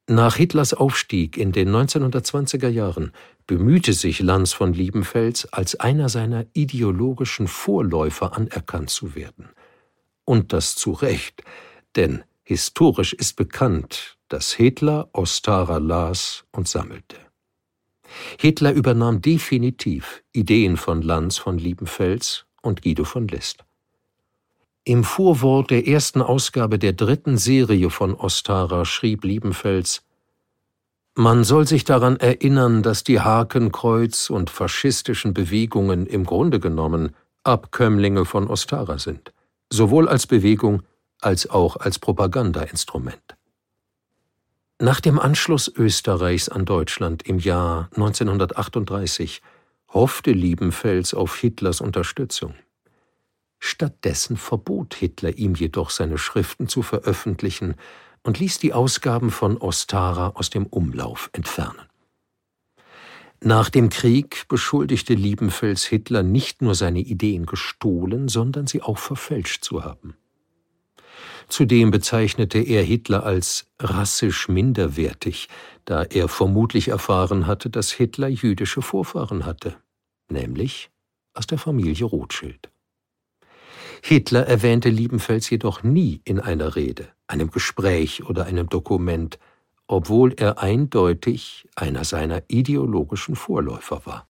Nach Hitlers Aufstieg in den 1920er Jahren bemühte sich Lanz von Liebenfels, als einer seiner ideologischen Vorläufer anerkannt zu werden. Und das zu Recht, denn historisch ist bekannt, dass Hitler Ostara las und sammelte. Hitler übernahm definitiv Ideen von Lanz von Liebenfels und Guido von List. Im Vorwort der ersten Ausgabe der 3. Serie von Ostara schrieb Liebenfels: Man soll sich daran erinnern, dass die Hakenkreuz- und faschistischen Bewegungen im Grunde genommen Abkömmlinge von Ostara sind, sowohl als Bewegung als auch als Propagandainstrument. Nach dem Anschluss Österreichs an Deutschland im Jahr 1938 hoffte Liebenfels auf Hitlers Unterstützung. Stattdessen verbot Hitler ihm jedoch, seine Schriften zu veröffentlichen und ließ die Ausgaben von Ostara aus dem Umlauf entfernen. Nach dem Krieg beschuldigte Liebenfels Hitler nicht nur, seine Ideen gestohlen, sondern sie auch verfälscht zu haben. Zudem bezeichnete er Hitler als rassisch minderwertig, da er vermutlich erfahren hatte, dass Hitler jüdische Vorfahren hatte, nämlich aus der Familie Rothschild. Hitler erwähnte Liebenfels jedoch nie in einer Rede, einem Gespräch oder einem Dokument, obwohl er eindeutig einer seiner ideologischen Vorläufer war.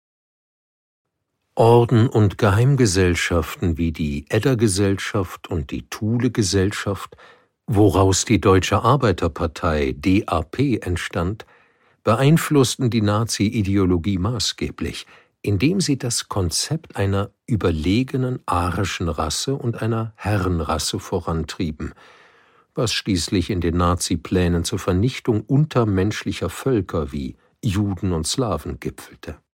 Orden und Geheimgesellschaften wie die Edda-Gesellschaft und die Thule-Gesellschaft, woraus die Deutsche Arbeiterpartei DAP entstand, beeinflussten die Nazi-Ideologie maßgeblich, indem sie das Konzept einer überlegenen arischen Rasse und einer Herrenrasse vorantrieben, was schließlich in den Nazi-Plänen zur Vernichtung untermenschlicher Völker wie Juden und Slawen gipfelte.